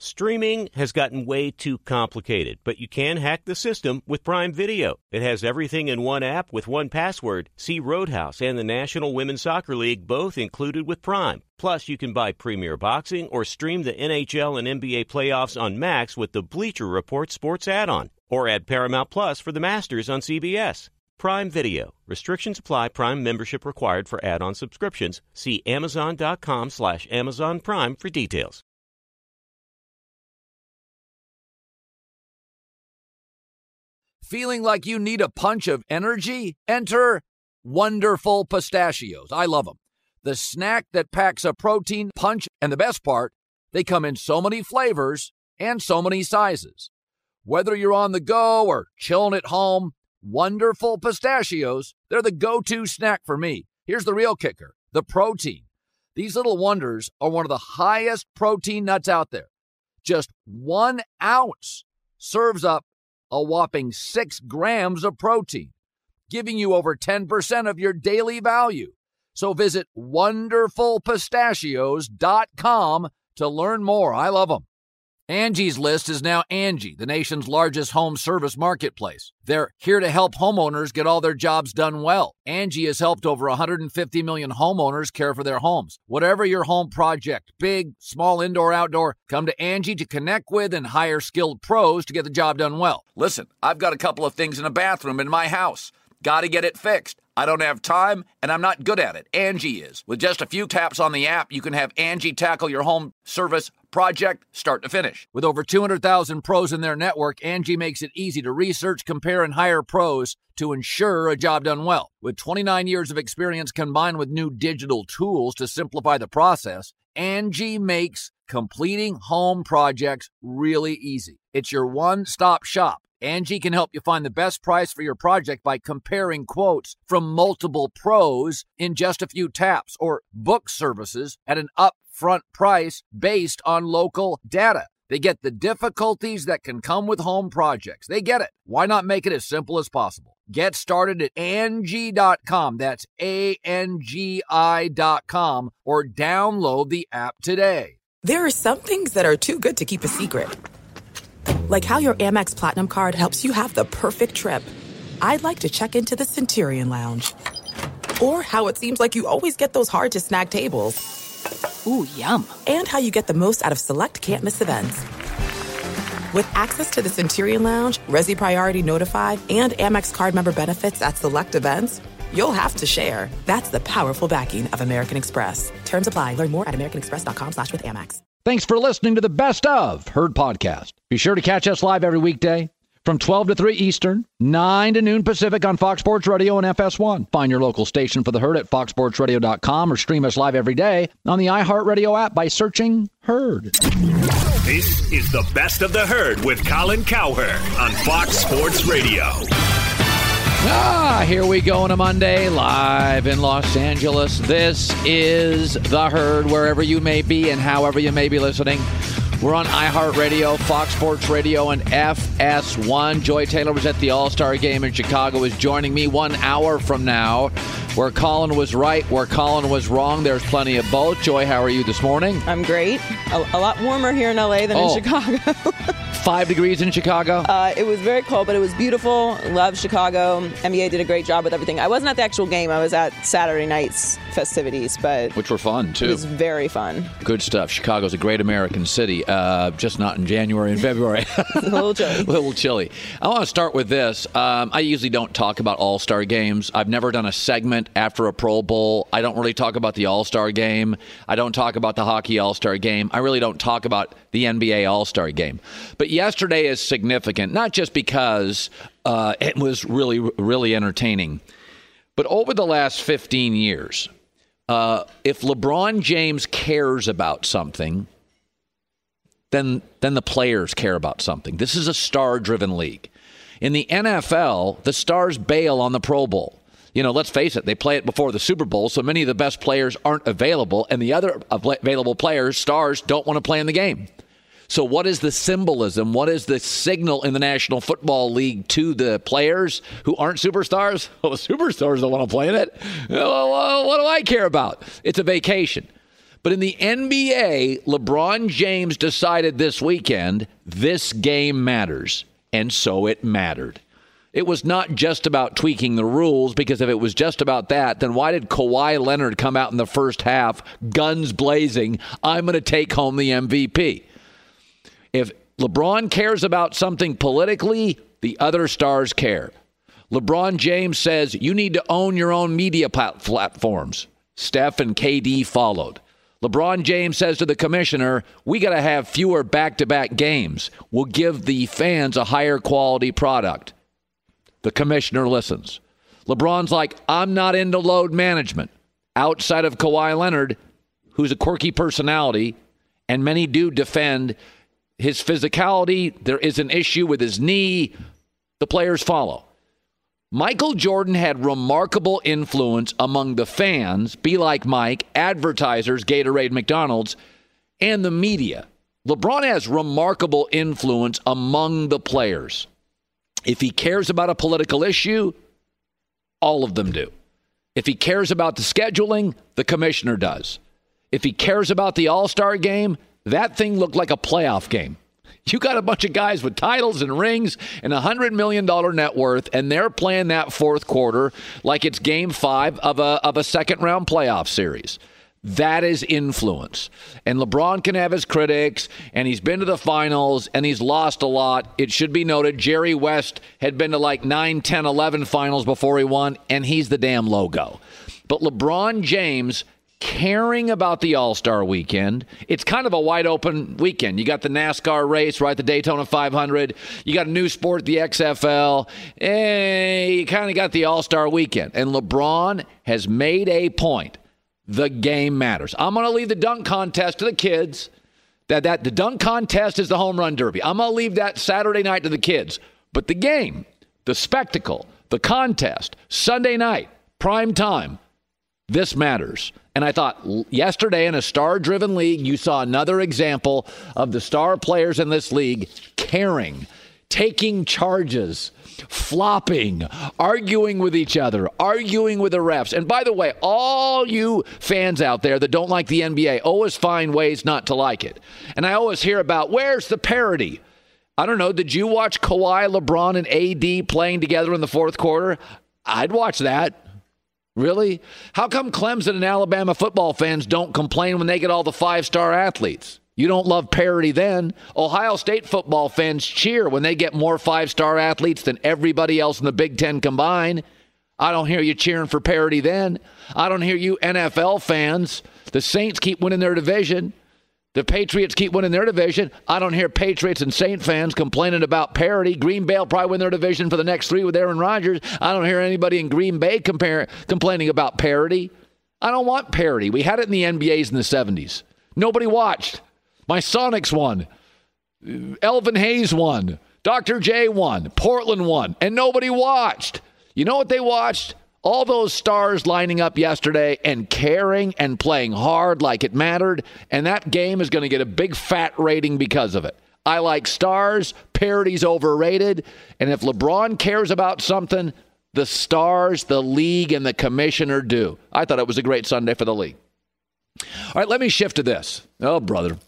Streaming has gotten way too complicated, but you can hack the system with Prime Video. It has everything in one app with one password. See Roadhouse and the National Women's Soccer League both included with Prime. Plus, you can buy Premier Boxing or stream the NHL and NBA playoffs on Max with the Bleacher Report Sports add-on. Or add Paramount Plus for the Masters on CBS. Prime Video. Restrictions apply. Prime membership required for add-on subscriptions. See Amazon.com/Amazon Prime for details. Feeling like you need a punch of energy? Enter Wonderful Pistachios. I love them. The snack that packs a protein punch, and the best part, they come in so many flavors and so many sizes. Whether you're on the go or chilling at home, Wonderful Pistachios, they're the go-to snack for me. Here's the real kicker, the protein. These little wonders are one of the highest protein nuts out there. Just 1 ounce serves up a whopping 6 grams of protein, giving you over 10% of your daily value. So visit wonderfulpistachios.com to learn more. I love them. Angie's List is now Angie, the nation's largest home service marketplace. They're here to help homeowners get all their jobs done well. Angie has helped over 150 million homeowners care for their homes. Whatever your home project, big, small, indoor, outdoor, come to Angie to connect with and hire skilled pros to get the job done well. Listen, I've got a couple of things in a bathroom in my house. Got to get it fixed. I don't have time, and I'm not good at it. Angie is. With just a few taps on the app, you can have Angie tackle your home service project start to finish. With over 200,000 pros in their network, Angie makes it easy to research, compare, and hire pros to ensure a job done well. With 29 years of experience combined with new digital tools to simplify the process, Angie makes completing home projects really easy. It's your one-stop shop. Angie can help you find the best price for your project by comparing quotes from multiple pros in just a few taps, or book services at an upfront price based on local data. They get the difficulties that can come with home projects. They get it. Why not make it as simple as possible? Get started at Angie.com. That's ANGI.com, or download the app today. There are some things that are too good to keep a secret. Like how your Amex Platinum card helps you have the perfect trip. I'd like to check into the Centurion Lounge. Or how it seems like you always get those hard-to-snag tables. Ooh, yum. And how you get the most out of select can't-miss events. With access to the Centurion Lounge, Resi Priority Notified, and Amex card member benefits at select events, you'll have to share. That's the powerful backing of American Express. Terms apply. Learn more at americanexpress.com/withAmex. Thanks for listening to the Best of Herd podcast. Be sure to catch us live every weekday from 12 to 3 Eastern, 9 to noon Pacific on Fox Sports Radio and FS1. Find your local station for the Herd at foxsportsradio.com, or stream us live every day on the iHeartRadio app by searching Herd. This is the Best of the Herd with Colin Cowherd on Fox Sports Radio. Here we go on a Monday, live in Los Angeles. This is The Herd, wherever you may be and however you may be listening. We're on iHeartRadio, Fox Sports Radio, and FS1. Joy Taylor was at the All-Star Game in Chicago, is joining me 1 hour from now. Where Colin was right, where Colin was wrong, there's plenty of both. Joy, how are you this morning? I'm great. A lot warmer here in L.A. than in Chicago. 5 degrees in Chicago? It was very cold, but it was beautiful. Love Chicago. NBA did a great job with everything. I wasn't at the actual game. I was at Saturday night's festivities, which were fun, too. It was very fun. Good stuff. Chicago's a great American city, just not in January and February. A little chilly. A little chilly. I want to start with this. I usually don't talk about All-Star games. I've never done a segment after a Pro Bowl. I don't really talk about the All-Star game. I don't talk about the hockey All-Star game. I really don't talk about the NBA All-Star game. But yesterday is significant, not just because it was really, really entertaining, but over the last 15 years, if LeBron James cares about something, then the players care about something. This is a star-driven league. In the NFL, the stars bail on the Pro Bowl. You know, let's face it, they play it before the Super Bowl, so many of the best players aren't available, and the other available players, stars, don't want to play in the game. So what is the symbolism? What is the signal in the National Football League to the players who aren't superstars? Well, the superstars don't want to play in it. Well, what do I care about? It's a vacation. But in the NBA, LeBron James decided this weekend, this game matters. And so it mattered. It was not just about tweaking the rules, because if it was just about that, then why did Kawhi Leonard come out in the first half, guns blazing, I'm going to take home the MVP? If LeBron cares about something politically, the other stars care. LeBron James says you need to own your own media platforms. Steph and KD followed. LeBron James says to the commissioner, we got to have fewer back-to-back games. We'll give the fans a higher quality product. The commissioner listens. LeBron's like, I'm not into load management. Outside of Kawhi Leonard, who's a quirky personality, and many do defend his physicality, there is an issue with his knee. The players follow. Michael Jordan had remarkable influence among the fans, Be Like Mike, advertisers, Gatorade, McDonald's, and the media. LeBron has remarkable influence among the players. If he cares about a political issue, all of them do. If he cares about the scheduling, the commissioner does. If he cares about the All-Star game, that thing looked like a playoff game. You got a bunch of guys with titles and rings and $100 million net worth, and they're playing that fourth quarter like it's game 5 of a second-round playoff series. That is influence. And LeBron can have his critics, and he's been to the finals, and he's lost a lot. It should be noted, Jerry West had been to like 9, 10, 11 finals before he won, and he's the damn logo. But LeBron James caring about the All-Star weekend. It's kind of a wide-open weekend. You got the NASCAR race, right, the Daytona 500. You got a new sport, the XFL. You kind of got the All-Star weekend. And LeBron has made a point. The game matters. I'm going to leave the dunk contest to the kids. The dunk contest is the home run derby. I'm going to leave that Saturday night to the kids. But the game, the spectacle, the contest, Sunday night, prime time, this matters. And I thought yesterday in a star-driven league, you saw another example of the star players in this league caring, taking charges, flopping, arguing with each other, arguing with the refs. And by the way, all you fans out there that don't like the NBA always find ways not to like it. And I always hear about, where's the parity? I don't know, did you watch Kawhi, LeBron, and AD playing together in the fourth quarter? I'd watch that. Really? How come Clemson and Alabama football fans don't complain when they get all the 5-star athletes? You don't love parity then. Ohio State football fans cheer when they get more 5-star athletes than everybody else in the Big Ten combined. I don't hear you cheering for parity then. I don't hear you NFL fans. The Saints keep winning their division. The Patriots keep winning their division. I don't hear Patriots and Saint fans complaining about parity. Green Bay will probably win their division for the next 3 with Aaron Rodgers. I don't hear anybody in Green Bay complaining about parity. I don't want parity. We had it in the NBAs in the 70s. Nobody watched. My Sonics won. Elvin Hayes won. Dr. J won. Portland won. And nobody watched. You know what they watched? All those stars lining up yesterday and caring and playing hard like it mattered. And that game is going to get a big fat rating because of it. I like stars. Parity's overrated. And if LeBron cares about something, the stars, the league, and the commissioner do. I thought it was a great Sunday for the league. All right, let me shift to this. Oh, brother.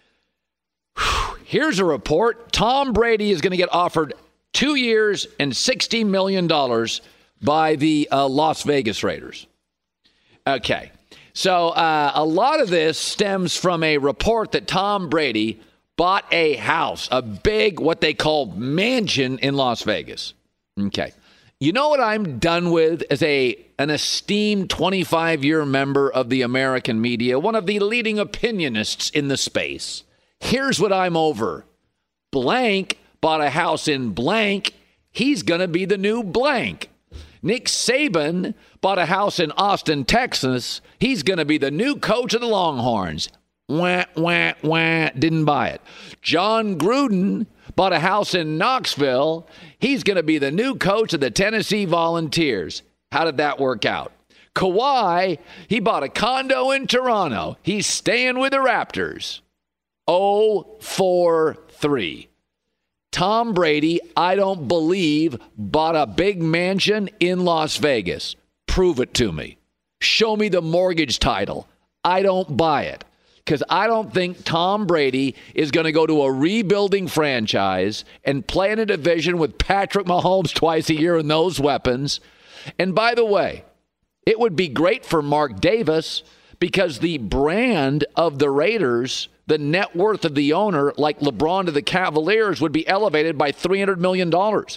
Here's a report. Tom Brady is going to get offered 2 years and $60 million by the Las Vegas Raiders. Okay. So a lot of this stems from a report that Tom Brady bought a house, a big, what they call mansion in Las Vegas. Okay. You know what I'm done with as an esteemed 25-year member of the American media, one of the leading opinionists in the space? Here's what I'm over. Blank bought a house in blank. He's going to be the new blank. Nick Saban bought a house in Austin, Texas. He's going to be the new coach of the Longhorns. Wah, wah, wah. Didn't buy it. John Gruden bought a house in Knoxville. He's going to be the new coach of the Tennessee Volunteers. How did that work out? Kawhi, he bought a condo in Toronto. He's staying with the Raptors. 0-4-3. Tom Brady, I don't believe, bought a big mansion in Las Vegas. Prove it to me. Show me the mortgage title. I don't buy it. because I don't think Tom Brady is going to go to a rebuilding franchise and play in a division with Patrick Mahomes twice a year and those weapons. And by the way, it would be great for Mark Davis because the brand of the Raiders, the net worth of the owner, like LeBron to the Cavaliers, would be elevated by $300 million.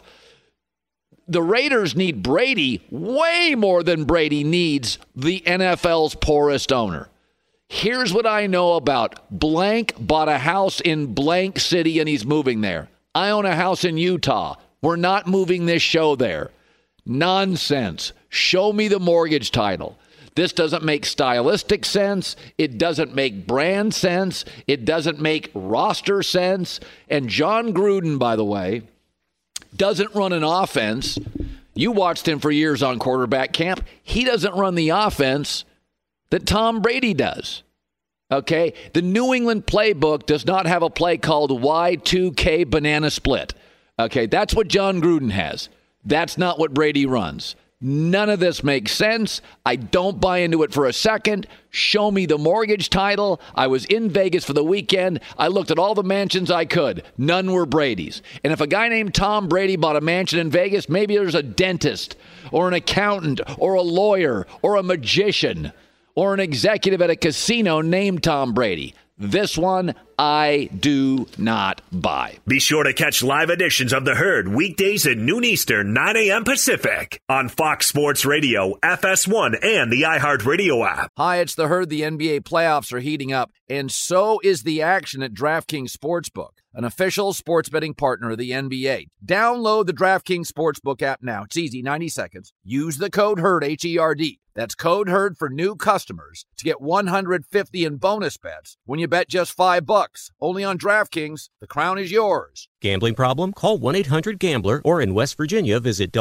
The Raiders need Brady way more than Brady needs the NFL's poorest owner. Here's what I know about blank bought a house in blank city and he's moving there. I own a house in Utah. We're not moving this show there. Nonsense. Show me the mortgage title. This doesn't make stylistic sense. It doesn't make brand sense. It doesn't make roster sense. And John Gruden, by the way, doesn't run an offense. You watched him for years on quarterback camp. He doesn't run the offense that Tom Brady does. Okay? The New England playbook does not have a play called Y2K banana split. Okay? That's what John Gruden has. That's not what Brady runs. None of this makes sense. I don't buy into it for a second. Show me the mortgage title. I was in Vegas for the weekend. I looked at all the mansions I could. None were Brady's. And if a guy named Tom Brady bought a mansion in Vegas, maybe there's a dentist or an accountant or a lawyer or a magician or an executive at a casino named Tom Brady. This one, I do not buy. Be sure to catch live editions of The Herd weekdays at noon Eastern, 9 a.m. Pacific on Fox Sports Radio, FS1, and the iHeartRadio app. Hi, it's The Herd. The NBA playoffs are heating up, and so is the action at DraftKings Sportsbook, an official sports betting partner of the NBA. Download the DraftKings Sportsbook app now. It's easy, 90 seconds. Use the code HERD, H-E-R-D. That's code HERD for new customers to get $150 in bonus bets when you bet just $5. Only on DraftKings. The crown is yours. Gambling problem? Call 1-800-GAMBLER or in West Virginia, visit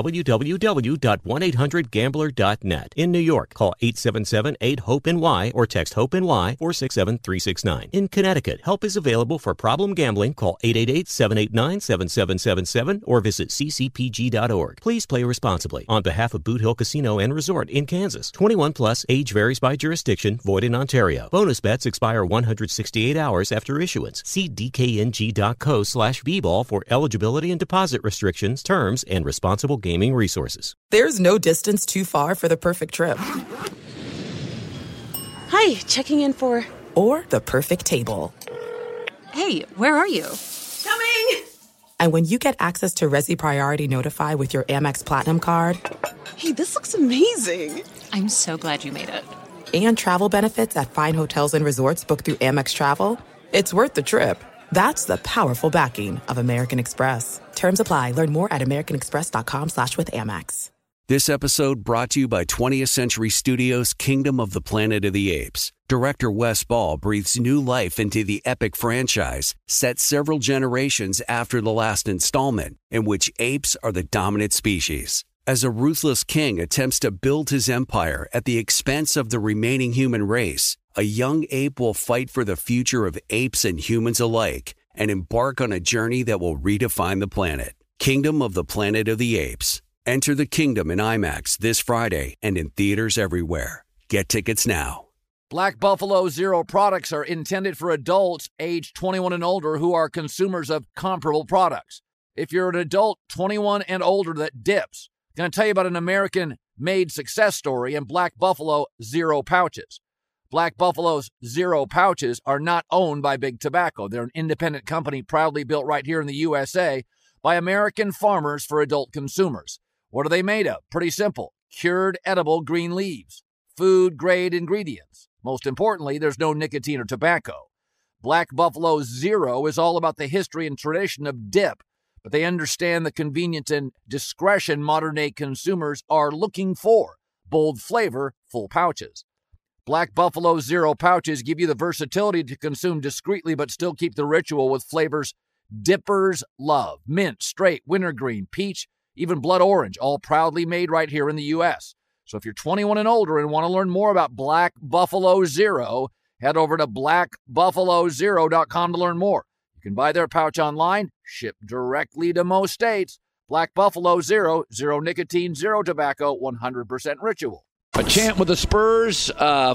www.1800gambler.net. In New York, call 877-8-HOPE-NY or text HOPE-NY 467-369. In Connecticut, help is available for problem gambling. Call 888-789-7777 or visit ccpg.org. Please play responsibly. On behalf of Boot Hill Casino and Resort in Kansas, 21 plus, age varies by jurisdiction, void in Ontario. Bonus bets expire 168 hours after issuance. See dkng.co/bball for eligibility and deposit restrictions, terms, and responsible gaming resources. There's no distance too far for the perfect trip. Hi, checking in for... Or the perfect table. Hey, where are you? Coming! And when you get access to Resi Priority Notify with your Amex Platinum card... Hey, this looks amazing. I'm so glad you made it. And travel benefits at fine hotels and resorts booked through Amex Travel, it's worth the trip. That's the powerful backing of American Express. Terms apply. Learn more at americanexpress.com/withAmex. This episode brought to you by 20th Century Studios' Kingdom of the Planet of the Apes. Director Wes Ball breathes new life into the epic franchise, set several generations after the last installment, in which apes are the dominant species. As a ruthless king attempts to build his empire at the expense of the remaining human race, a young ape will fight for the future of apes and humans alike and embark on a journey that will redefine the planet. Kingdom of the Planet of the Apes. Enter the kingdom in IMAX this Friday and in theaters everywhere. Get tickets now. Black Buffalo Zero products are intended for adults age 21 and older who are consumers of comparable products. If you're an adult 21 and older that dips, I'm going to tell you about an American-made success story in Black Buffalo Zero pouches. Black Buffalo's Zero pouches are not owned by Big Tobacco. They're an independent company proudly built right here in the USA by American farmers for adult consumers. What are they made of? Pretty simple. Cured edible green leaves. Food-grade ingredients. Most importantly, there's no nicotine or tobacco. Black Buffalo Zero is all about the history and tradition of dip, but they understand the convenience and discretion modern-day consumers are looking for. Bold flavor, full pouches. Black Buffalo Zero pouches give you the versatility to consume discreetly but still keep the ritual with flavors dippers love. Mint, straight, wintergreen, peach, even blood orange, all proudly made right here in the U.S. So if you're 21 and older and want to learn more about Black Buffalo Zero, head over to blackbuffalozero.com to learn more. You can buy their pouch online, shipped directly to most states. Black Buffalo Zero, zero nicotine, zero tobacco, 100% ritual. A champ with the Spurs,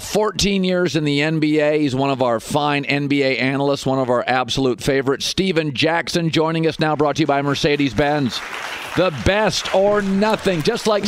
14 years in the NBA. He's one of our fine NBA analysts, one of our absolute favorites. Steven Jackson joining us now, brought to you by Mercedes-Benz. The best or nothing, just like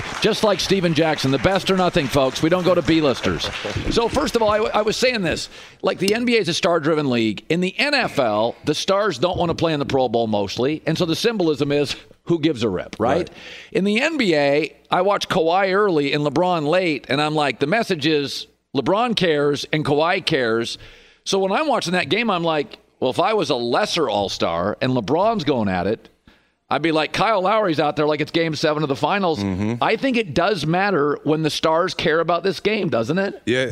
Steven Jackson, the best or nothing, folks. We don't go to B-listers. So first of all, I was saying this, like the NBA is a star-driven league. In the NFL, the stars don't want to play in the Pro Bowl mostly, and so the symbolism is who gives a rip, right? In the NBA, I watch Kawhi early and LeBron late, and I'm like, the message is LeBron cares and Kawhi cares. So when I'm watching that game, I'm like, well, if I was a lesser all-star and LeBron's going at it, I'd be like, Kyle Lowry's out there like it's Game 7 of the finals. Mm-hmm. I think it does matter when the stars care about this game, doesn't it? Yeah,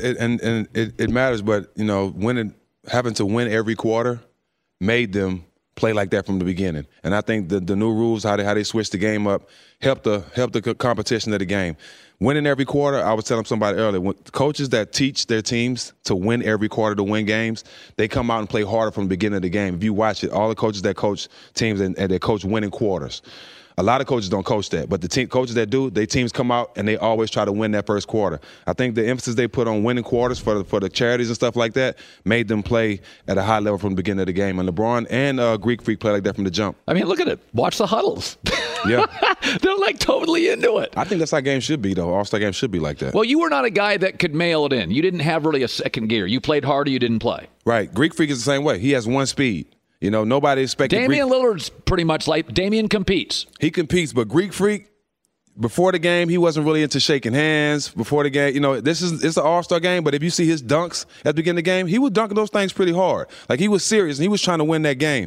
it matters, but, you know, having to win every quarter made them play like that from the beginning. And I think the new rules, how they switched the game up, helped the competition of the game. Winning every quarter, I was telling somebody earlier, when coaches that teach their teams to win every quarter to win games, they come out and play harder from the beginning of the game. If you watch it, all the coaches that coach teams and they coach winning quarters. A lot of coaches don't coach that, but the coaches that do, their teams come out and they always try to win that first quarter. I think the emphasis they put on winning quarters for the charities and stuff like that made them play at a high level from the beginning of the game. And LeBron and Greek Freak play like that from the jump. I mean, look at it. Watch the huddles. Yeah. They're like totally into it. I think that's how games should be, though. All-Star games should be like that. Well, you were not a guy that could mail it in. You didn't have really a second gear. You played hard or you didn't play. Right. Greek Freak is the same way. He has one speed. You know, nobody expected Damian Lillard's pretty much like Damian competes. He competes, but Greek Freak, before the game, he wasn't really into shaking hands. Before the game, you know, it's an all-star game, but if you see his dunks at the beginning of the game, he was dunking those things pretty hard. Like, he was serious, and he was trying to win that game.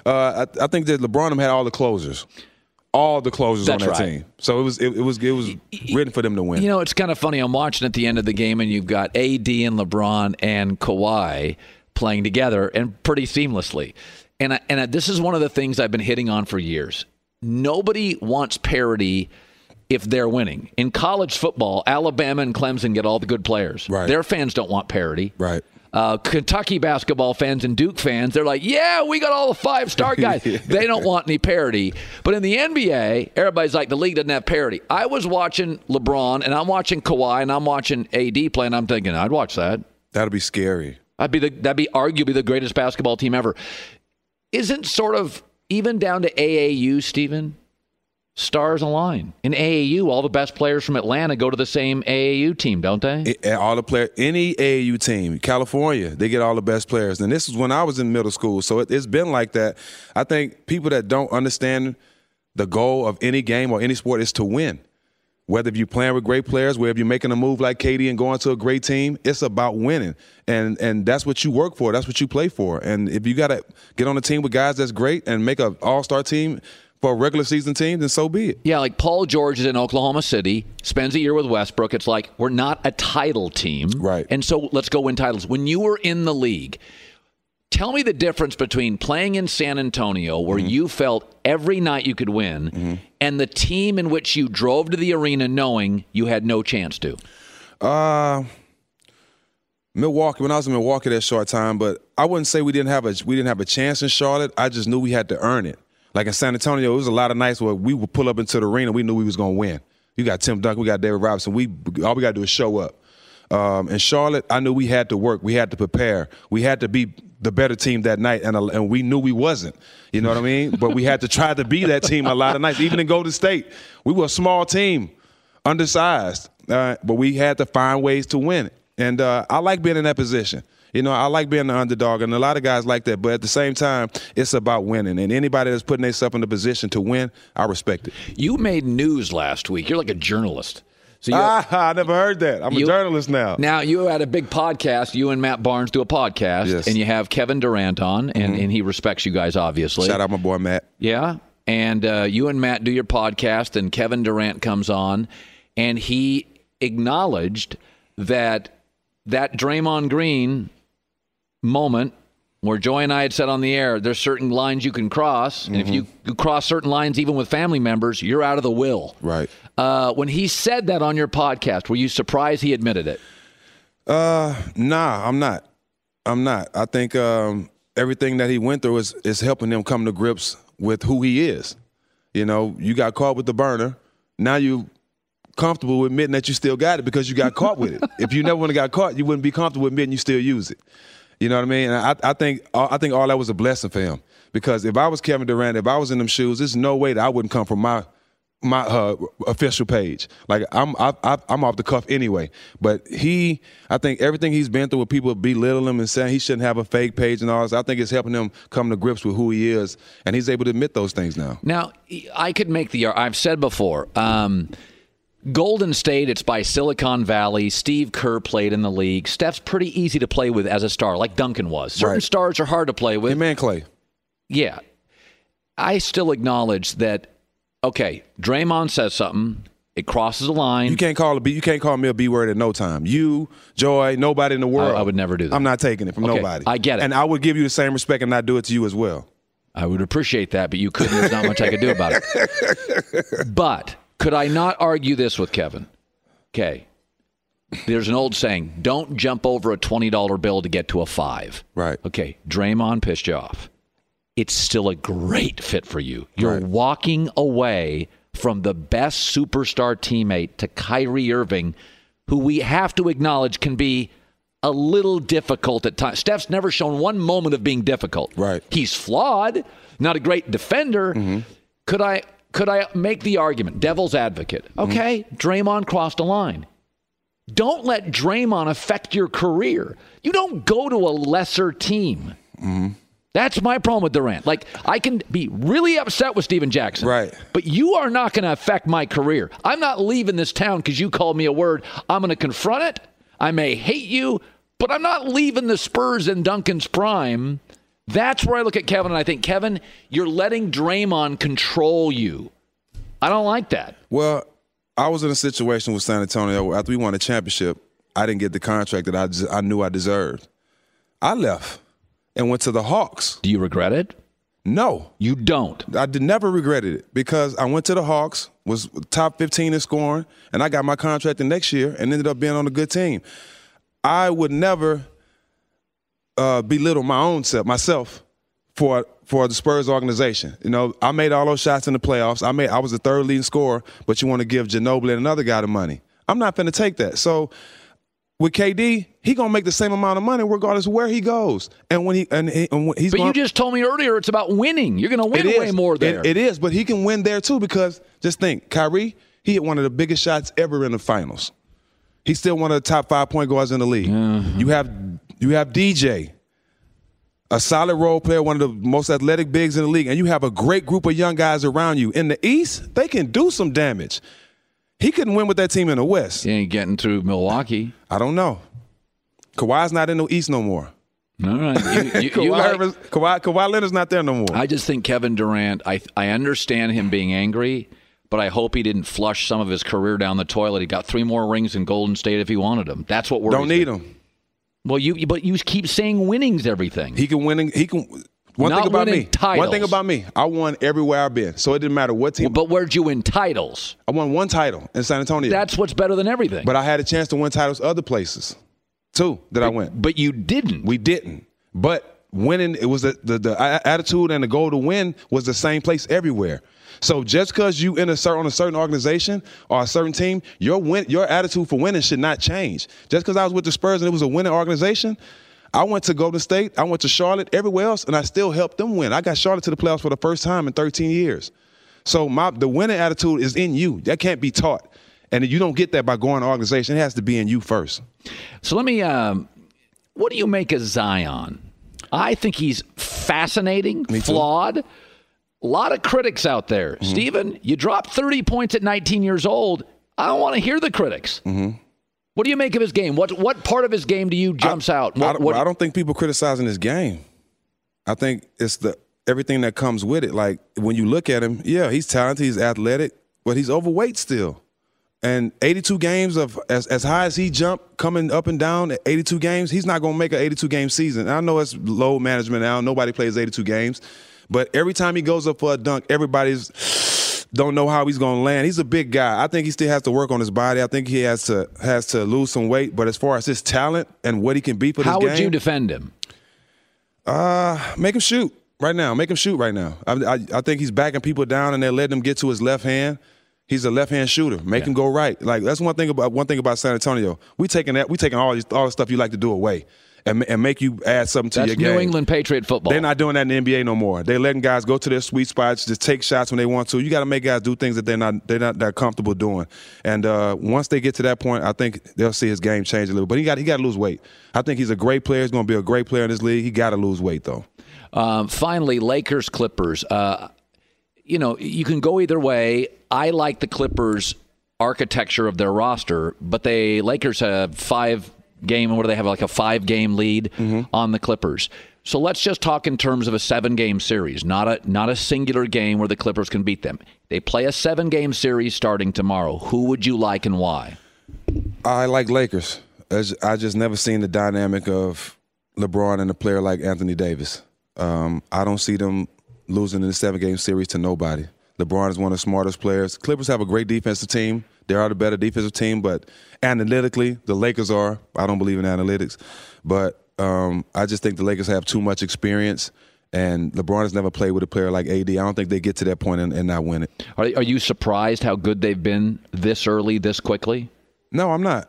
I think that LeBron had all the closers. All the closers on that team. So it was written for them to win. You know, it's kind of funny. I'm watching at the end of the game, and you've got AD and LeBron and Kawhi playing together and pretty seamlessly. And this is one of the things I've been hitting on for years. Nobody wants parity if they're winning. In college football, Alabama and Clemson get all the good players. Right. Their fans don't want parity. Right. Kentucky basketball fans and Duke fans, they're like, yeah, we got all the five-star guys. They don't want any parity. But in the NBA, everybody's like, the league doesn't have parity. I was watching LeBron, and I'm watching Kawhi, and I'm watching AD play, and I'm thinking, I'd watch that. That'd be scary. That'd be arguably the greatest basketball team ever. Isn't sort of, even down to AAU, Stephen, stars align. In AAU, all the best players from Atlanta go to the same AAU team, don't they? All the players, any AAU team, California, they get all the best players. And this is when I was in middle school, so it's been like that. I think people that don't understand the goal of any game or any sport is to win. Whether you're playing with great players, whether you're making a move like KD and going to a great team, it's about winning. And that's what you work for. That's what you play for. And if you got to get on a team with guys that's great and make an all-star team for a regular season team, then so be it. Yeah, like Paul George is in Oklahoma City, spends a year with Westbrook. It's like, we're not a title team. Right. And so let's go win titles. When you were in the league, tell me the difference between playing in San Antonio, where you felt every night you could win, and the team in which you drove to the arena knowing you had no chance to. Milwaukee. When I was in Milwaukee that short time, but I wouldn't say we didn't have a chance in Charlotte. I just knew we had to earn it. Like in San Antonio, it was a lot of nights where we would pull up into the arena. We knew we was gonna win. You got Tim Duncan, we got David Robinson. All we got to do is show up. In Charlotte, I knew we had to work. We had to prepare. We had to be the better team that night, and we knew we wasn't. You know what I mean? But we had to try to be that team a lot of nights. Even in Golden State, we were a small team, undersized, but we had to find ways to win. And I like being in that position. You know, I like being the underdog, and a lot of guys like that. But at the same time, it's about winning. And anybody that's putting themselves in a position to win, I respect it. You made news last week. You're like a journalist. So I never heard that. I'm a journalist now. Now, you had a big podcast. You and Matt Barnes do a podcast, yes. And you have Kevin Durant on, and he respects you guys, obviously. Shout out my boy, Matt. Yeah, and you and Matt do your podcast, and Kevin Durant comes on, and he acknowledged that Draymond Green moment where Joy and I had said on the air, there's certain lines you can cross, and if you cross certain lines even with family members, you're out of the will. Right. When he said that on your podcast, were you surprised he admitted it? Nah, I'm not. I think everything that he went through is helping him come to grips with who he is. You know, you got caught with the burner. Now you comfortable admitting that you still got it because you got caught with it. If you never would have got caught, you wouldn't be comfortable admitting you still use it. You know what I mean? And I think all that was a blessing for him, because if I was Kevin Durant, if I was in them shoes, there's no way that I wouldn't come from my official page. Like I'm off the cuff anyway. But I think everything he's been through with people belittling him and saying he shouldn't have a fake page and all this, I think it's helping him come to grips with who he is, and he's able to admit those things now. Now, I could make I've said before, Golden State, it's by Silicon Valley. Steve Kerr played in the league. Steph's pretty easy to play with as a star, like Duncan was. Certain stars are hard to play with. Him and Clay. Yeah. I still acknowledge that, okay, Draymond says something. It crosses a line. You can't call me a B word at no time. You, Joy, nobody in the world. I would never do that. I'm not taking it from nobody. I get it. And I would give you the same respect and not do it to you as well. I would appreciate that, but you couldn't. There's not much I could do about it. But could I not argue this with Kevin? Okay. There's an old saying, don't jump over a $20 bill to get to a $5. Right. Okay, Draymond pissed you off. It's still a great fit for you. You're walking away from the best superstar teammate to Kyrie Irving, who we have to acknowledge can be a little difficult at times. Steph's never shown one moment of being difficult. Right. He's flawed, not a great defender. Mm-hmm. Could I make the argument, devil's advocate? Okay, Draymond crossed a line. Don't let Draymond affect your career. You don't go to a lesser team. Mm-hmm. That's my problem with Durant. Like, I can be really upset with Steven Jackson. Right. But you are not going to affect my career. I'm not leaving this town because you called me a word. I'm going to confront it. I may hate you, but I'm not leaving the Spurs in Duncan's prime. That's where I look at Kevin, and I think, Kevin, you're letting Draymond control you. I don't like that. Well, I was in a situation with San Antonio where after we won a championship, I didn't get the contract that I knew I deserved. I left and went to the Hawks. Do you regret it? No. You don't? I never regretted it because I went to the Hawks, was top 15 in scoring, and I got my contract the next year and ended up being on a good team. I would never belittle my own myself for the Spurs organization. You know, I made all those shots in the playoffs. I was the third leading scorer, but you want to give Ginobili and another guy the money. I'm not going to take that. So with KD, he gonna make the same amount of money regardless of where he goes. And when he's But you just told me earlier it's about winning. You're gonna win way more there. It is, but he can win there too because just think, Kyrie, he hit one of the biggest shots ever in the finals. He's still one of the top 5 point guards in the league. Mm-hmm. You have DJ, a solid role player, one of the most athletic bigs in the league, and you have a great group of young guys around you. In the East, they can do some damage. He couldn't win with that team in the West. He ain't getting through Milwaukee. I don't know. Kawhi's not in the East no more. All right. Kawhi Leonard's not there no more. I just think Kevin Durant, I understand him being angry, but I hope he didn't flush some of his career down the toilet. He got 3 more rings in Golden State if he wanted them. That's what worries me. Don't need them. Well, you keep saying winning's everything. He can win. He can. One thing about me, I won everywhere I've been, so it didn't matter what team. Well, but where'd you win titles? I won 1 title in San Antonio. That's what's better than everything. But I had a chance to win titles other places, too, I went. But you didn't. We didn't. But winning, it was the attitude and the goal to win was the same place everywhere. So just because you on a certain organization or a certain team, your attitude for winning should not change. Just because I was with the Spurs and it was a winning organization, I went to Golden State, I went to Charlotte, everywhere else, and I still helped them win. I got Charlotte to the playoffs for the first time in 13 years. So the winning attitude is in you. That can't be taught. And you don't get that by going to organization. It has to be in you first. So let me what do you make of Zion? I think he's fascinating, flawed. A lot of critics out there. Mm-hmm. Steven, you dropped 30 points at 19 years old. I don't want to hear the critics. Mm-hmm. What do you make of his game? What part of his game do you jumps out? I don't think people criticizing his game. I think it's everything that comes with it. Like when you look at him, yeah, he's talented, he's athletic, but he's overweight still. And 82 games of as high as he jumped, coming up and down at 82 games, he's not going to make an 82-game season. And I know it's load management now. Nobody plays 82 games. But every time he goes up for a dunk, everybody's don't know how he's going to land. He's a big guy. I think he still has to work on his body. I think he has to lose some weight. But as far as his talent and what he can be for this game. How would you defend him? Make him shoot right now. Make him shoot right now. I think he's backing people down and they're letting him get to his left hand. He's a left-hand shooter. Make him go right. Like that's one thing about San Antonio. We taking all the stuff you like to do away and make you add something to your game. That's New England Patriot football. They're not doing that in the NBA no more. They're letting guys go to their sweet spots, just take shots when they want to. You got to make guys do things that they're not that comfortable doing. And once they get to that point, I think they'll see his game change a little. But he got to lose weight. I think he's a great player. He's going to be a great player in this league. He got to lose weight though. Finally, Lakers Clippers. You can go either way. I like the Clippers' architecture of their roster, but Lakers have 5-game. What do they have? Like a 5-game lead on the Clippers. So let's just talk in terms of a 7-game series, not a singular game where the Clippers can beat them. They play a 7-game series starting tomorrow. Who would you like and why? I like Lakers. I just never seen the dynamic of LeBron and a player like Anthony Davis. I don't see them losing in the 7-game series to nobody. LeBron is one of the smartest players. Clippers have a great defensive team. They are the better defensive team, but analytically, the Lakers are. I don't believe in analytics. But I just think the Lakers have too much experience, and LeBron has never played with a player like AD. I don't think they get to that point and not win it. Are you surprised how good they've been this early, this quickly? No, I'm not.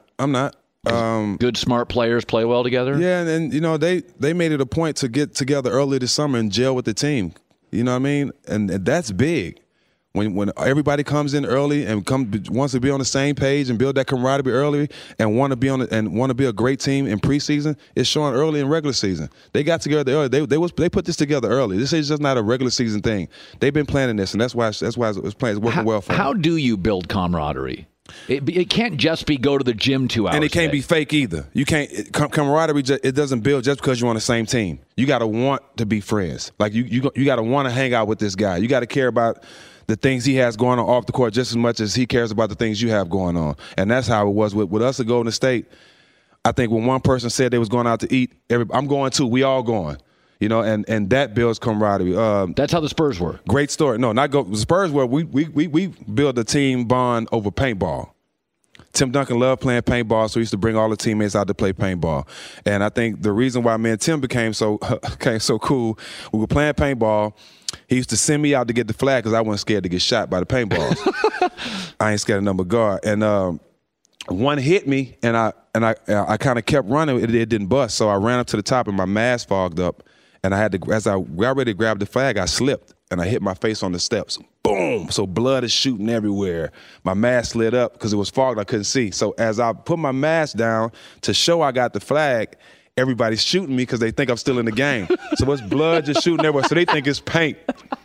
Good, smart players play well together? Yeah, and they made it a point to get together early this summer and gel with the team. You know what I mean? And that's big. When everybody comes in early and wants to be on the same page and build that camaraderie early and want to be a great team in preseason, it's showing early in regular season. They got together early. They put this together early. This is just not a regular season thing. They've been planning this, and that's why it's working well for them. How do you build camaraderie? It can't just be go to the gym 2 hours. And it can't be fake either. You can't camaraderie. It doesn't build just because you're on the same team. You got to want to be friends. Like you got to want to hang out with this guy. You got to care about the things he has going on off the court just as much as he cares about the things you have going on. And that's how it was with us at Golden State. I think when one person said they was going out to eat, I'm going too. We all going. And that builds camaraderie. That's how the Spurs were. Great story. No, not go. The Spurs were. We build a team bond over paintball. Tim Duncan loved playing paintball, so he used to bring all the teammates out to play paintball. And I think the reason why me and Tim became so cool, we were playing paintball. He used to send me out to get the flag because I wasn't scared to get shot by the paintballs. I ain't scared of number guard. And one hit me, and I kind of kept running. It didn't bust, so I ran up to the top, and my mask fogged up. And I had to, as I got ready to grab the flag, I slipped, and I hit my face on the steps. Boom! So blood is shooting everywhere. My mask lit up because it was fogged. I couldn't see. So as I put my mask down to show I got the flag, everybody's shooting me because they think I'm still in the game. So it's blood just shooting everywhere. So they think it's paint.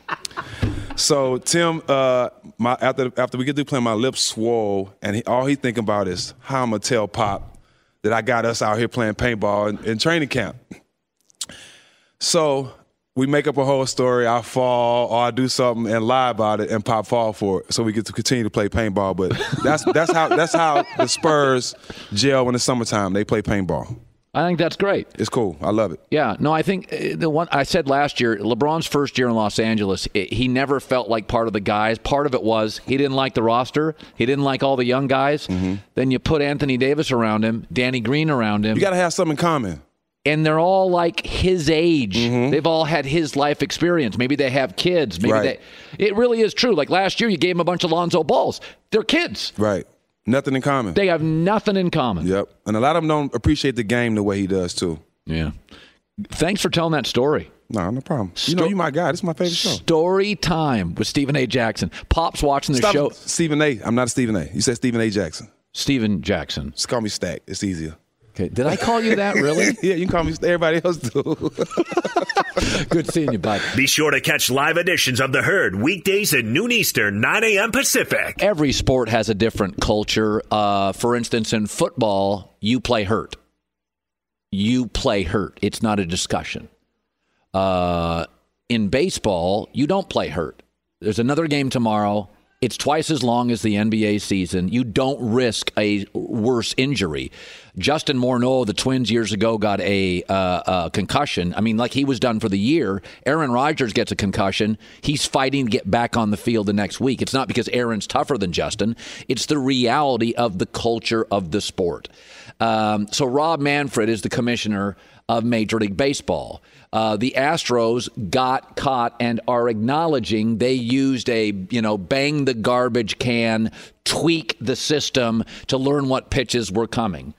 So Tim, after we get through playing, my lips swole, and all he thinking about is how I'm going to tell Pop that I got us out here playing paintball in training camp. So we make up a whole story. I fall or I do something and lie about it, and Pop fall for it. So we get to continue to play paintball. But that's how the Spurs gel in the summertime. They play paintball. I think that's great. It's cool. I love it. Yeah. No, I think the one I said last year, LeBron's first year in Los Angeles, he never felt like part of the guys. Part of it was he didn't like the roster. He didn't like all the young guys. Mm-hmm. Then you put Anthony Davis around him, Danny Green around him. You got to have something in common. And they're all like his age. Mm-hmm. They've all had his life experience. Maybe they have kids. Maybe it really is true. Like last year, you gave them a bunch of Lonzo balls. They're kids. Right. Nothing in common. They have nothing in common. Yep. And a lot of them don't appreciate the game the way he does, too. Yeah. Thanks for telling that story. No problem. You my guy. This is my favorite show. Story time with Stephen A. Jackson. Pop's watching the show. Stephen A. I'm not a Stephen A. You said Stephen A. Jackson. Stephen Jackson. Just call me Stack. It's easier. Okay. Did I call you that, really? Yeah, you can call me. Everybody else do. Good seeing you, bud. Be sure to catch live editions of The Herd weekdays at noon Eastern, 9 a.m. Pacific. Every sport has a different culture. For instance, in football, you play hurt. You play hurt. It's not a discussion. In baseball, you don't play hurt. There's another game tomorrow. It's twice as long as the NBA season. You don't risk a worse injury. Justin Morneau, the Twins years ago, got a concussion. I mean, like he was done for the year. Aaron Rodgers gets a concussion. He's fighting to get back on the field the next week. It's not because Aaron's tougher than Justin. It's the reality of the culture of the sport. So Rob Manfred is the commissioner of Major League Baseball. The Astros got caught and are acknowledging they used a, bang the garbage can, tweak the system to learn what pitches were coming.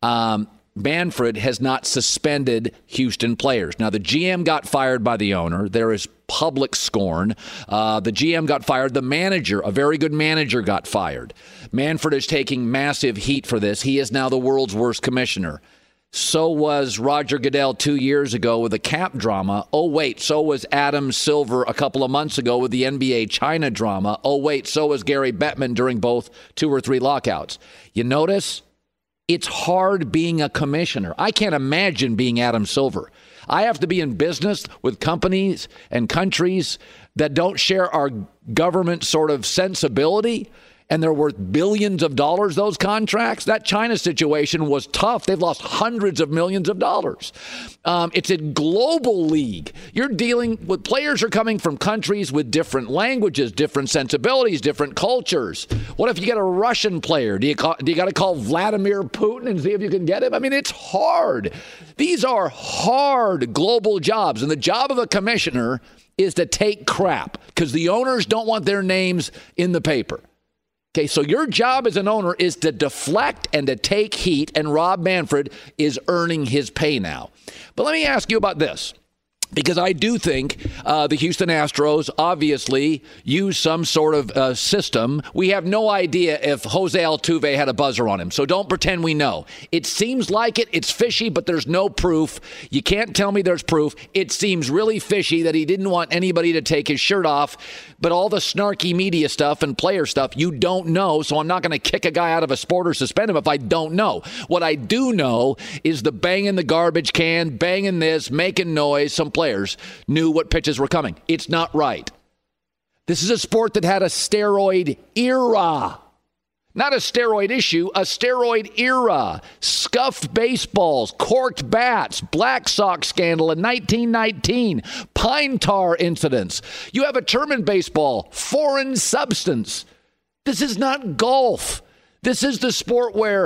Manfred has not suspended Houston players. Now, the GM got fired by the owner. There is public scorn. The GM got fired. The manager, a very good manager, got fired. Manfred is taking massive heat for this. He is now the world's worst commissioner. So was Roger Goodell 2 years ago with the cap drama. Oh, wait, so was Adam Silver a couple of months ago with the NBA China drama. Oh, wait, so was Gary Bettman during both 2 or 3 lockouts. You notice? It's hard being a commissioner. I can't imagine being Adam Silver. I have to be in business with companies and countries that don't share our government sort of sensibility, and they're worth billions of dollars, those contracts. That China situation was tough. They've lost hundreds of millions of dollars. It's a global league. You're dealing with players are coming from countries with different languages, different sensibilities, different cultures. What if you get a Russian player? Do you got to call Vladimir Putin and see if you can get him? I mean, it's hard. These are hard global jobs, and the job of a commissioner is to take crap because the owners don't want their names in the paper. Okay, so your job as an owner is to deflect and to take heat, and Rob Manfred is earning his pay now. But let me ask you about this, because I do think the Houston Astros obviously use some sort of system. We have no idea if Jose Altuve had a buzzer on him, so don't pretend we know. It seems like it. It's fishy, but there's no proof. You can't tell me there's proof. It seems really fishy that he didn't want anybody to take his shirt off, but all the snarky media stuff and player stuff, you don't know, so I'm not going to kick a guy out of a sport or suspend him if I don't know. What I do know is the banging the garbage can, banging this, making noise. Some players knew what pitches were coming. It's not right. This is a sport that had a steroid era. Not a steroid issue, a steroid era. Scuffed baseballs, corked bats, Black Sox scandal in 1919, pine tar incidents. You have a term in baseball, foreign substance. This is not golf. This is the sport where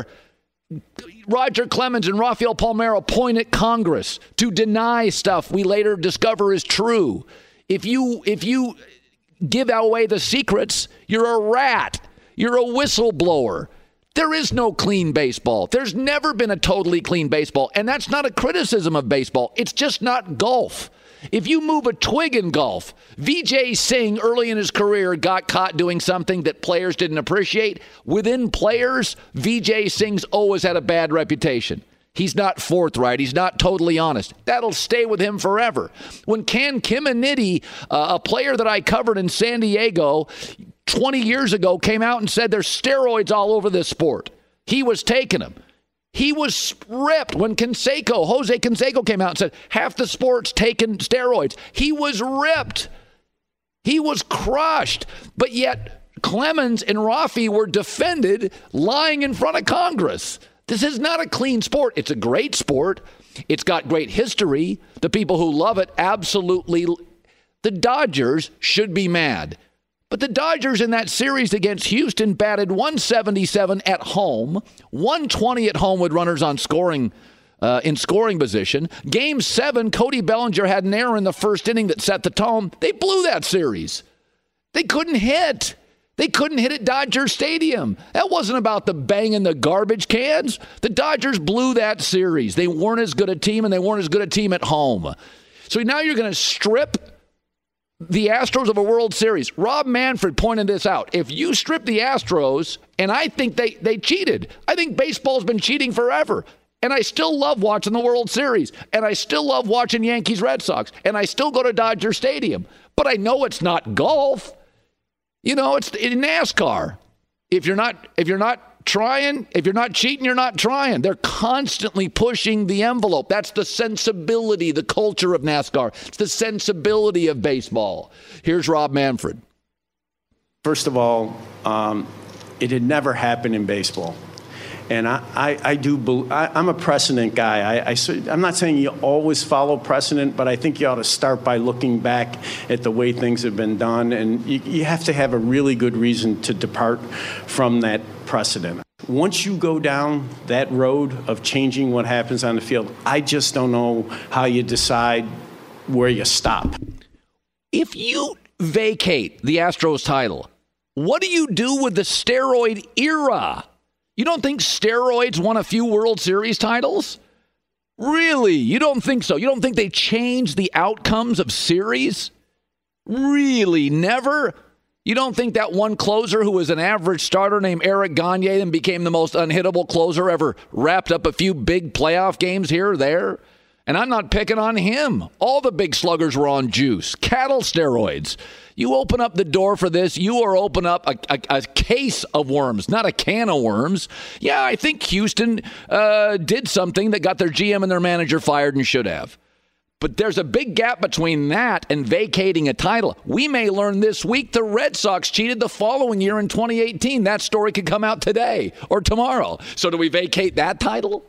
Roger Clemens and Rafael Palmeiro point at Congress to deny stuff we later discover is true. If you give away the secrets, you're a rat. You're a whistleblower. There is no clean baseball. There's never been a totally clean baseball. And that's not a criticism of baseball. It's just not golf. If you move a twig in golf, Vijay Singh early in his career got caught doing something that players didn't appreciate. Within players, Vijay Singh's always had a bad reputation. He's not forthright. He's not totally honest. That'll stay with him forever. When Ken Kiminiti, a player that I covered in San Diego 20 years ago, came out and said there's steroids all over this sport, he was taking them. He was ripped when Jose Canseco came out and said half the sport's taking steroids. He was ripped. He was crushed. But yet Clemens and Rafi were defended lying in front of Congress. This is not a clean sport. It's a great sport. It's got great history. The people who love it, absolutely. The Dodgers should be mad. But the Dodgers in that series against Houston batted .177 at home, .120 at home with runners on scoring in scoring position. Game 7, Cody Bellinger had an error in the first inning that set the tone. They blew that series. They couldn't hit. They couldn't hit at Dodger Stadium. That wasn't about the banging the garbage cans. The Dodgers blew that series. They weren't as good a team, and they weren't as good a team at home. So now you're going to strip the Astros of a World Series. Rob Manfred pointed this out. If you strip the Astros, and I think they cheated. I think baseball's been cheating forever. And I still love watching the World Series. And I still love watching Yankees Red Sox. And I still go to Dodger Stadium. But I know it's not golf. You know, it's in NASCAR. If you're not trying, if you're not cheating, you're not trying. They're constantly pushing the envelope. That's the sensibility, the culture of NASCAR. It's the sensibility of baseball. Here's Rob Manfred. First of all, it had never happened in baseball. And I'm a precedent guy. I'm not saying you always follow precedent, but I think you ought to start by looking back at the way things have been done. And you have to have a really good reason to depart from that precedent. once you go down that road of changing what happens on the field, I just don't know how you decide where you stop. If you vacate the Astros title, what do you do with the steroid era? You don't think steroids won a few World Series titles? Really? You don't think so? You don't think they changed the outcomes of series? Really? Never? You don't think that one closer who was an average starter named Eric Gagne and became the most unhittable closer ever wrapped up a few big playoff games here or there? And I'm not picking on him. All the big sluggers were on juice, cattle steroids. You open up the door for this, you are open up a case of worms, not a can of worms. Yeah, I think Houston did something that got their GM and their manager fired and should have. But there's a big gap between that and vacating a title. We may learn this week the Red Sox cheated the following year in 2018. That story could come out today or tomorrow. So do we vacate that title?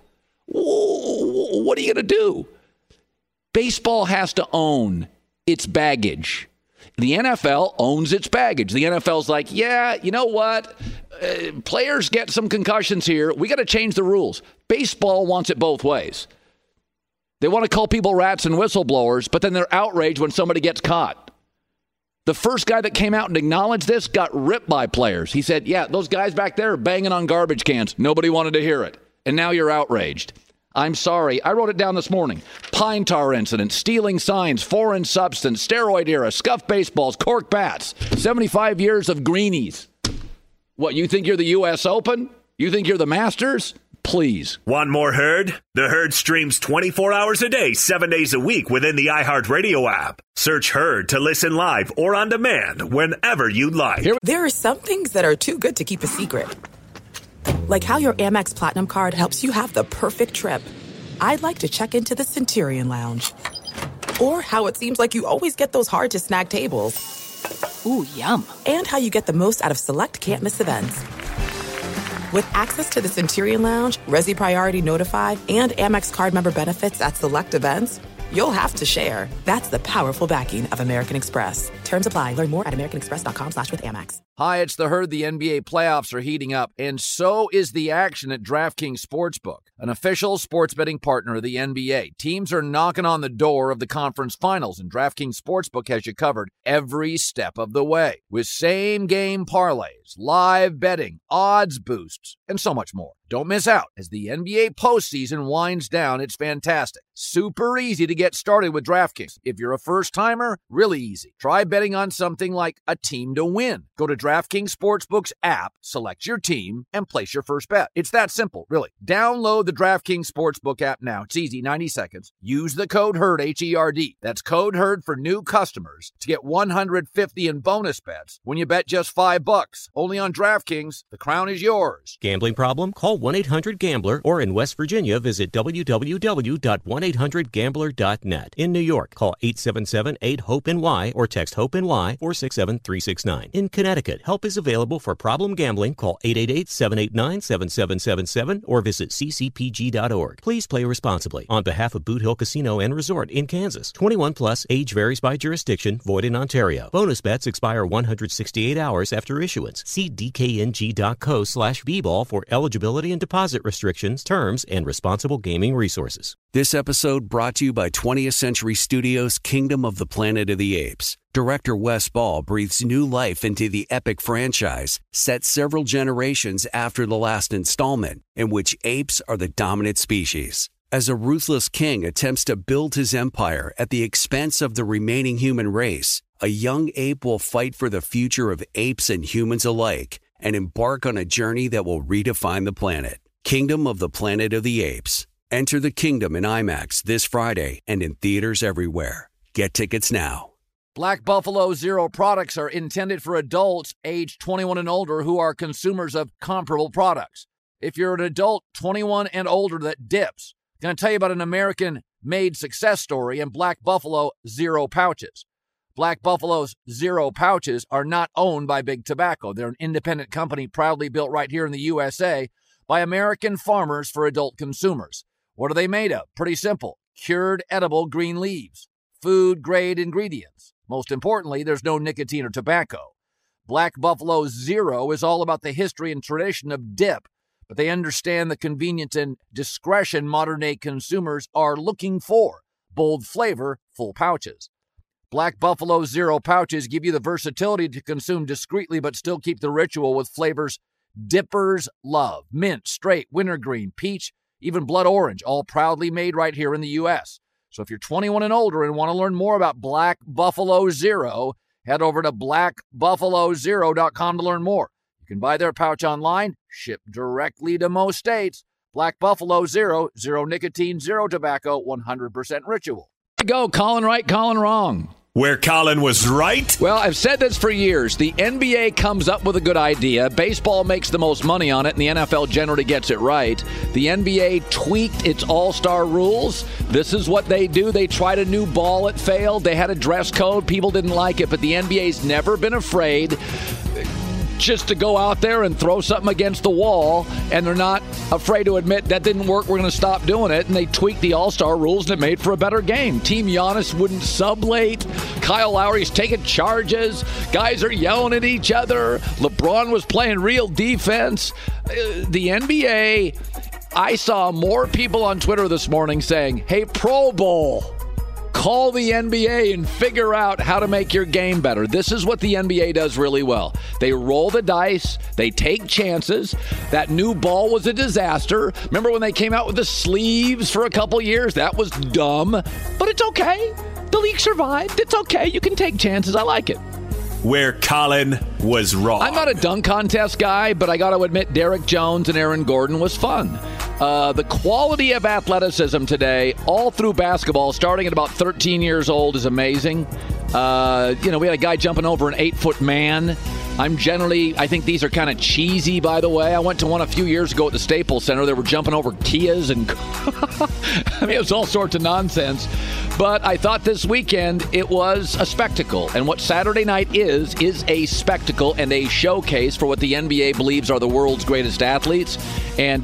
What are you going to do? Baseball has to own its baggage. The NFL owns its baggage. The NFL's like, yeah, you know what? Players get some concussions here. We got to change the rules. Baseball wants it both ways. They want to call people rats and whistleblowers, but then they're outraged when somebody gets caught. The first guy that came out and acknowledged this got ripped by players. He said, yeah, those guys back there are banging on garbage cans. Nobody wanted to hear it. And now you're outraged. I'm sorry. I wrote it down this morning. Pine tar incident, stealing signs, foreign substance, steroid era, scuffed baseballs, cork bats, 75 years of greenies. What, you think you're the U.S. Open? You think you're the Masters? Please. Want more Herd? The Herd streams 24 hours a day, 7 days a week within the iHeartRadio app. Search Herd to listen live or on demand whenever you like. There are some things that are too good to keep a secret. Like how your Amex Platinum card helps you have the perfect trip. I'd like to check into the Centurion Lounge. Or how it seems like you always get those hard-to-snag tables. Ooh, yum. And how you get the most out of select can't-miss events. With access to the Centurion Lounge, Resi Priority Notified, and Amex card member benefits at select events, you'll have to share. That's the powerful backing of American Express. Terms apply. Learn more at americanexpress.com/withAmex. Hi, it's the Herd. The NBA playoffs are heating up, and so is the action at DraftKings Sportsbook, an official sports betting partner of the NBA. Teams are knocking on the door of the conference finals, and DraftKings Sportsbook has you covered every step of the way with same-game parlays, live betting, odds boosts, and so much more. Don't miss out as the NBA postseason winds down. It's fantastic. Super easy to get started with DraftKings. If you're a first-timer, really easy. Try betting on something like a team to win. Go to DraftKings Sportsbook's app, select your team, and place your first bet. It's that simple, really. Download the DraftKings Sportsbook app now. It's easy, 90 seconds. Use the code HERD, H-E-R-D. That's code HERD for new customers to get $150 in bonus bets when you bet just $5. Only on DraftKings. The crown is yours. Gambling problem? Call 1-800-GAMBLER or in West Virginia, visit www.1800gambler.net. In New York, call 877-8-HOPE-NY or text HOPE-NY 467-369. In Connecticut, help is available for problem gambling. Call 888-789-7777 or visit ccpg.org. Please play responsibly. On behalf of Boot Hill Casino and Resort in Kansas, 21 plus, age varies by jurisdiction, void in Ontario. Bonus bets expire 168 hours after issuance. See dkng.co/bball for eligibility and deposit restrictions, terms, and responsible gaming resources. This episode brought to you by 20th Century Studios' Kingdom of the Planet of the Apes. Director Wes Ball breathes new life into the epic franchise, set several generations after the last installment, in which apes are the dominant species. As a ruthless king attempts to build his empire at the expense of the remaining human race, a young ape will fight for the future of apes and humans alike and embark on a journey that will redefine the planet. Kingdom of the Planet of the Apes. Enter the kingdom in IMAX this Friday and in theaters everywhere. Get tickets now. Black Buffalo Zero products are intended for adults age 21 and older who are consumers of comparable products. If you're an adult 21 and older that dips, I'm going to tell you about an American-made success story in Black Buffalo Zero pouches. Black Buffalo's Zero pouches are not owned by Big Tobacco. They're an independent company proudly built right here in the USA by American farmers for adult consumers. What are they made of? Pretty simple. Cured edible green leaves. Food-grade ingredients. Most importantly, there's no nicotine or tobacco. Black Buffalo Zero is all about the history and tradition of dip, but they understand the convenience and discretion modern-day consumers are looking for. Bold flavor, full pouches. Black Buffalo Zero pouches give you the versatility to consume discreetly but still keep the ritual with flavors dippers love. Mint, straight, wintergreen, peach, even blood orange, all proudly made right here in the U.S. So if you're 21 and older and want to learn more about Black Buffalo Zero, head over to blackbuffalozero.com to learn more. You can buy their pouch online, ship directly to most states. Black Buffalo Zero, zero nicotine, zero tobacco, 100% ritual. Go, Colin right, Colin wrong. Where Colin was right? Well, I've said this for years. The NBA comes up with a good idea. Baseball makes the most money on it, and the NFL generally gets it right. The NBA tweaked its all-star rules. This is what they do. They tried a new ball. It failed. They had a dress code. People didn't like it, but the NBA's never been afraid just to go out there and throw something against the wall, and they're not afraid to admit that didn't work, we're going to stop doing it, and they tweaked the all-star rules, and it made for a better game. Team Giannis wouldn't sub late. Kyle Lowry's taking charges. Guys are yelling at each other. LeBron was playing real defense. The NBA, I saw more people on Twitter this morning saying, hey, Pro Bowl, call the NBA and figure out how to make your game better. This is what the NBA does really well. They roll the dice. They take chances. That new ball was a disaster. Remember when they came out with the sleeves for a couple years? That was dumb. But it's okay. The league survived. It's okay. You can take chances. I like it. Where Colin was wrong. I'm not a dunk contest guy, but I got to admit Derek Jones and Aaron Gordon was fun. The quality of athleticism today, all through basketball, starting at about 13 years old, is amazing. We had a guy jumping over an 8-foot man. I think these are kind of cheesy, by the way. I went to one a few years ago at the Staples Center. They were jumping over Kias and it was all sorts of nonsense. But I thought this weekend it was a spectacle. And what Saturday night is a spectacle and a showcase for what the NBA believes are the world's greatest athletes. And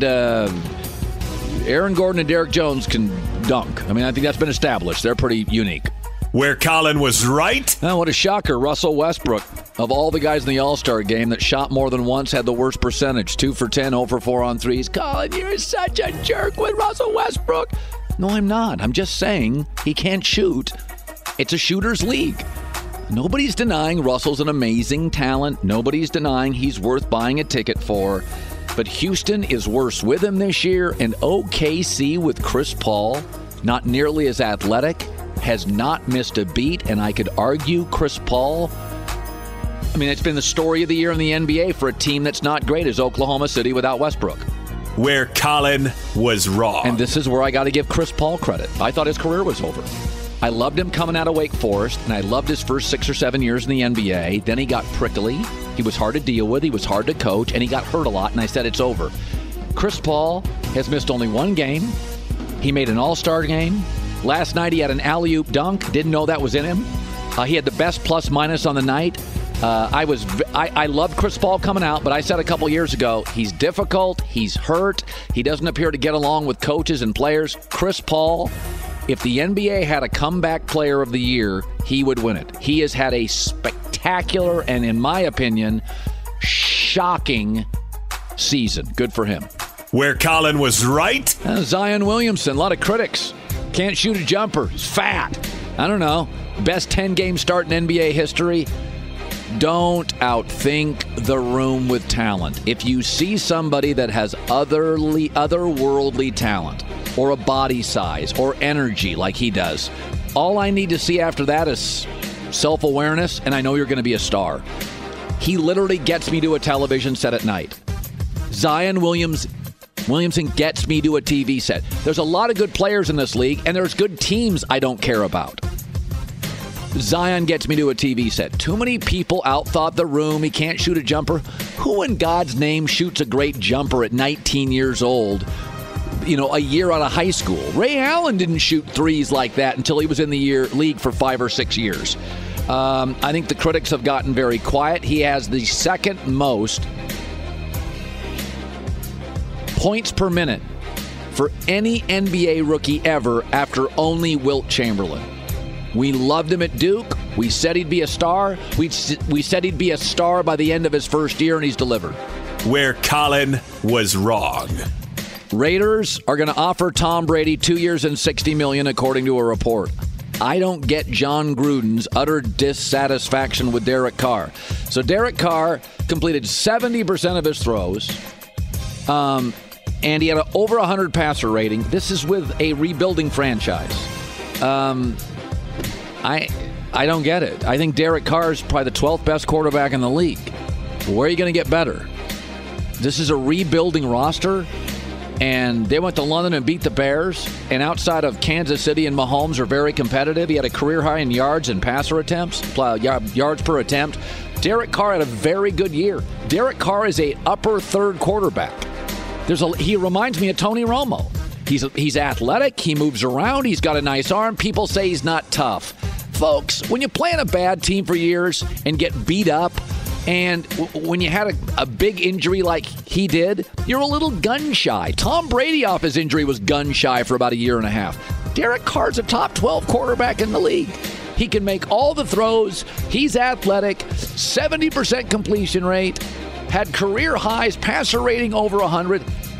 Aaron Gordon and Derek Jones can dunk. I mean, I think that's been established. They're pretty unique. Where Colin was right? Oh, what a shocker. Russell Westbrook, of all the guys in the All-Star game that shot more than once, had the worst percentage. 2 for 10, 0 for 4 on threes. Colin, you're such a jerk with Russell Westbrook. No, I'm not. I'm just saying he can't shoot. It's a shooter's league. Nobody's denying Russell's an amazing talent. Nobody's denying he's worth buying a ticket for. But Houston is worse with him this year, and OKC with Chris Paul, not nearly as athletic, has not missed a beat, and I could argue Chris Paul, it's been the story of the year in the NBA for a team that's not great as Oklahoma City without Westbrook. Where Colin was wrong. And this is where I got to give Chris Paul credit. I thought his career was over. I loved him coming out of Wake Forest, and I loved his first 6 or 7 years in the NBA. Then he got prickly. He was hard to deal with. He was hard to coach, and he got hurt a lot, and I said it's over. Chris Paul has missed only one game. He made an all-star game. Last night he had an alley-oop dunk. Didn't know that was in him. He had the best plus-minus on the night. I loved Chris Paul coming out, but I said a couple years ago, he's difficult, he's hurt, he doesn't appear to get along with coaches and players. Chris Paul, if the NBA had a comeback player of the year, he would win it. He has had a spectacular and, in my opinion, shocking season. Good for him. Where Colin was right? Zion Williamson, a lot of critics. Can't shoot a jumper. He's fat. I don't know. Best 10-game start in NBA history. Don't outthink the room with talent. If you see somebody that has otherworldly talent or a body size or energy like he does, all I need to see after that is self-awareness, and I know you're going to be a star. He literally gets me to a television set at night. Zion Williamson gets me to a TV set. There's a lot of good players in this league, and there's good teams I don't care about. Zion gets me to a TV set. Too many people outthought the room. He can't shoot a jumper. Who in God's name shoots a great jumper at 19 years old, a year out of high school? Ray Allen didn't shoot threes like that until he was in the league for 5 or 6 years. I think the critics have gotten very quiet. He has the second most points per minute for any NBA rookie ever after only Wilt Chamberlain. We loved him at Duke. We said he'd be a star. We said he'd be a star by the end of his first year, and he's delivered. Where Colin was wrong. Raiders are going to offer Tom Brady 2 years and $60 million, according to a report. I don't get John Gruden's utter dissatisfaction with Derek Carr. So Derek Carr completed 70% of his throws, and he had over 100 passer rating. This is with a rebuilding franchise. I don't get it. I think Derek Carr is probably the 12th best quarterback in the league. Where are you going to get better? This is a rebuilding roster. And they went to London and beat the Bears. And outside of Kansas City and Mahomes are very competitive. He had a career high in yards and passer attempts, yards per attempt. Derek Carr had a very good year. Derek Carr is a upper third quarterback. He reminds me of Tony Romo. He's athletic. He moves around. He's got a nice arm. People say he's not tough. Folks, when you play in a bad team for years and get beat up, and when you had a big injury like he did, you're a little gun-shy. Tom Brady off his injury was gun-shy for about a year and a half. Derek Carr's a top 12 quarterback in the league. He can make all the throws. He's athletic, 70% completion rate, had career highs, passer rating over 100.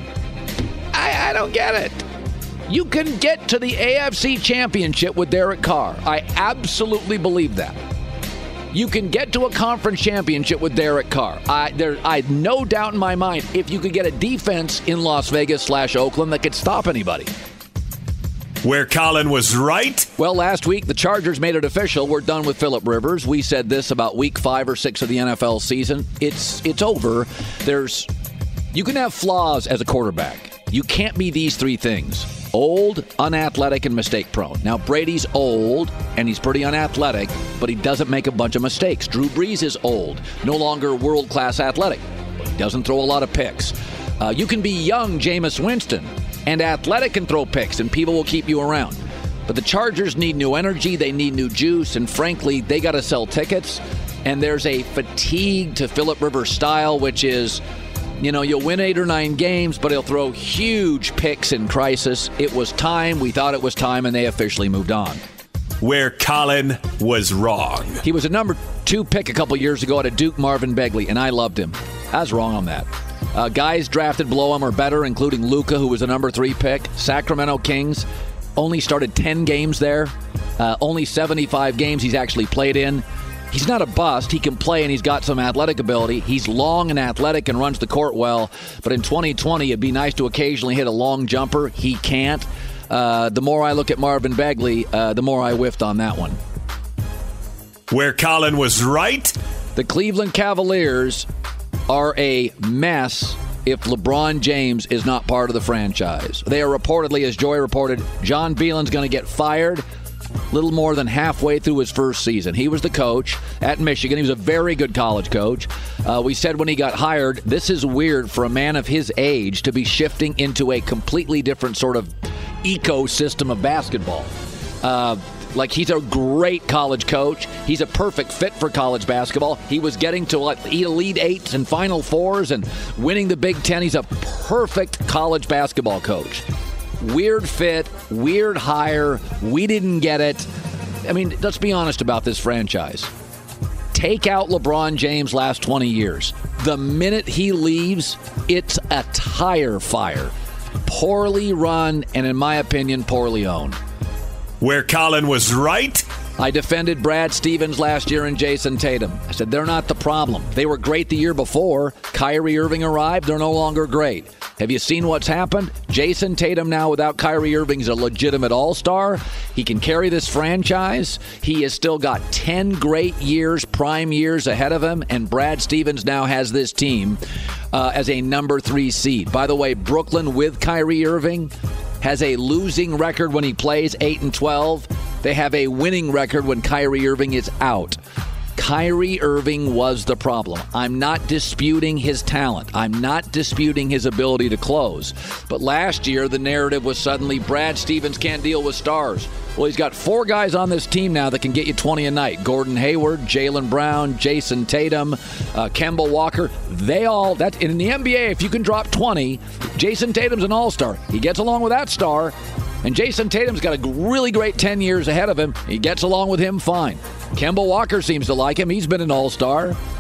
I don't get it. You can get to the AFC Championship with Derek Carr. I absolutely believe that. You can get to a conference championship with Derek Carr. I had no doubt in my mind if you could get a defense in Las Vegas/Oakland that could stop anybody. Where Colin was right? Well, last week, the Chargers made it official. We're done with Phillip Rivers. We said this about week 5 or 6 of the NFL season. It's over. You can have flaws as a quarterback. You can't be these 3 things. Old, unathletic, and mistake-prone. Now, Brady's old, and he's pretty unathletic, but he doesn't make a bunch of mistakes. Drew Brees is old, no longer world-class athletic, but he doesn't throw a lot of picks. You can be young Jameis Winston and athletic and throw picks, and people will keep you around. But the Chargers need new energy, they need new juice, and frankly, they got to sell tickets. And there's a fatigue to Phillip Rivers' style, which is, you'll win 8 or 9 games, but he'll throw huge picks in crisis. It was time. We thought it was time, and they officially moved on. Where Colin was wrong. He was a number 2 pick a couple years ago out of Duke, Marvin Begley, and I loved him. I was wrong on that. Guys drafted below him are better, including Luka, who was a number 3 pick. Sacramento Kings only started 10 games there. Only 75 games he's actually played in. He's not a bust. He can play, and he's got some athletic ability. He's long and athletic and runs the court well. But in 2020, it'd be nice to occasionally hit a long jumper. He can't. The more I look at Marvin Bagley, the more I whiffed on that one. Where Colin was right? The Cleveland Cavaliers are a mess if LeBron James is not part of the franchise. They are reportedly, as Joy reported, John Beelan's going to get fired little more than halfway through his first season. He was the coach at Michigan. He was a very good college coach. We said when he got hired, this is weird for a man of his age to be shifting into a completely different sort of ecosystem of basketball. He's a great college coach. He's a perfect fit for college basketball. He was getting to Elite Eights and Final Fours and winning the Big Ten. He's a perfect college basketball coach. Weird fit, weird hire. We didn't get it. I mean, let's be honest about this franchise. Take out LeBron James last 20 years. The minute he leaves, it's a tire fire. Poorly run and, in my opinion, poorly owned. Where Colin was right? I defended Brad Stevens last year and Jason Tatum. I said, they're not the problem. They were great the year before. Kyrie Irving arrived. They're no longer great. Have you seen what's happened? Jason Tatum now without Kyrie Irving is a legitimate all-star. He can carry this franchise. He has still got 10 great years, prime years ahead of him, and Brad Stevens now has this team as a number 3 seed. By the way, Brooklyn with Kyrie Irving has a losing record when he plays, 8-12. They have a winning record when Kyrie Irving is out. Kyrie Irving was the problem. I'm not disputing his talent. I'm not disputing his ability to close. But last year, the narrative was suddenly Brad Stevens can't deal with stars. Well, he's got 4 guys on this team now that can get you 20 a night. Gordon Hayward, Jaylen Brown, Jason Tatum, Kemba Walker. In the NBA, if you can drop 20, Jason Tatum's an all-star. He gets along with that star. And Jason Tatum's got a really great 10 years ahead of him. He gets along with him fine. Kemba Walker seems to like him. He's been an all-star.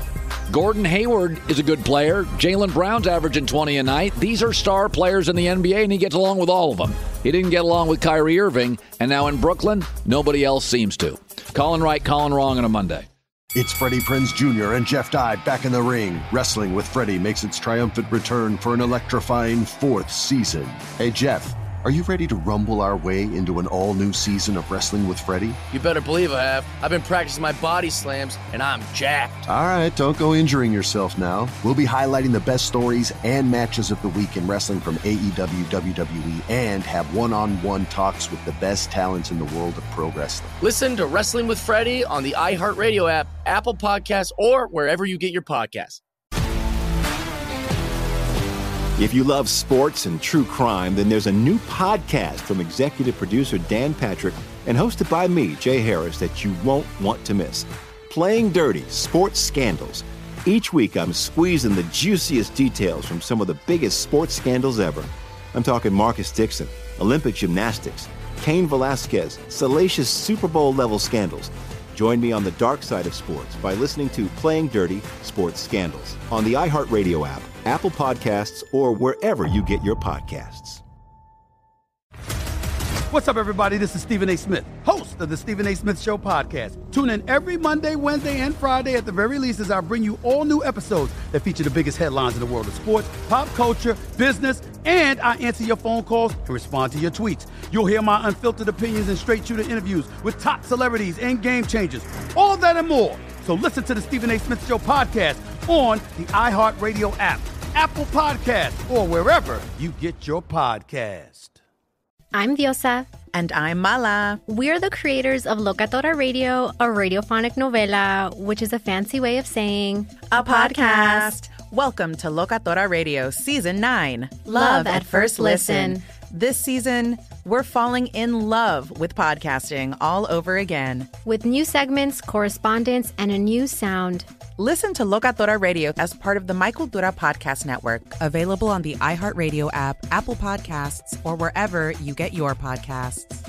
Gordon Hayward is a good player. Jaylen Brown's averaging 20 a night. These are star players in the NBA, and he gets along with all of them. He didn't get along with Kyrie Irving, and now in Brooklyn, nobody else seems to. Colin right, Colin wrong on a Monday. It's Freddie Prinze Jr. and Jeff Dye back in the ring. Wrestling with Freddie makes its triumphant return for an electrifying 4th season. Hey, Jeff, are you ready to rumble our way into an all-new season of Wrestling with Freddie? You better believe I have. I've been practicing my body slams, and I'm jacked. All right, don't go injuring yourself now. We'll be highlighting the best stories and matches of the week in wrestling from AEW, WWE, and have one-on-one talks with the best talents in the world of pro wrestling. Listen to Wrestling with Freddie on the iHeartRadio app, Apple Podcasts, or wherever you get your podcasts. If you love sports and true crime, then there's a new podcast from executive producer Dan Patrick and hosted by me, Jay Harris, that you won't want to miss. Playing Dirty: Sports Scandals. Each week, I'm squeezing the juiciest details from some of the biggest sports scandals ever. I'm talking Marcus Dixon, Olympic gymnastics, Cain Velasquez, salacious Super Bowl-level scandals. Join me on the dark side of sports by listening to Playing Dirty: Sports Scandals on the iHeartRadio app, Apple Podcasts, or wherever you get your podcasts. What's up, everybody? This is Stephen A. Smith, host of the Stephen A. Smith Show podcast. Tune in every Monday, Wednesday, and Friday at the very least as I bring you all new episodes that feature the biggest headlines in the world of sports, pop culture, business, and I answer your phone calls and respond to your tweets. You'll hear my unfiltered opinions and straight-shooter interviews with top celebrities and game changers. All of that and more. So listen to the Stephen A. Smith Show podcast on the iHeartRadio app, Apple Podcasts, or wherever you get your podcast. I'm Diosa. And I'm Mala. We're the creators of Locatora Radio, a radiophonic novela, which is a fancy way of saying a podcast. Welcome to Locatora Radio Season 9. Love at First Listen. This season, we're falling in love with podcasting all over again. With new segments, correspondence, and a new sound. Listen to Locatora Radio as part of the My Cultura Podcast Network. Available on the iHeartRadio app, Apple Podcasts, or wherever you get your podcasts.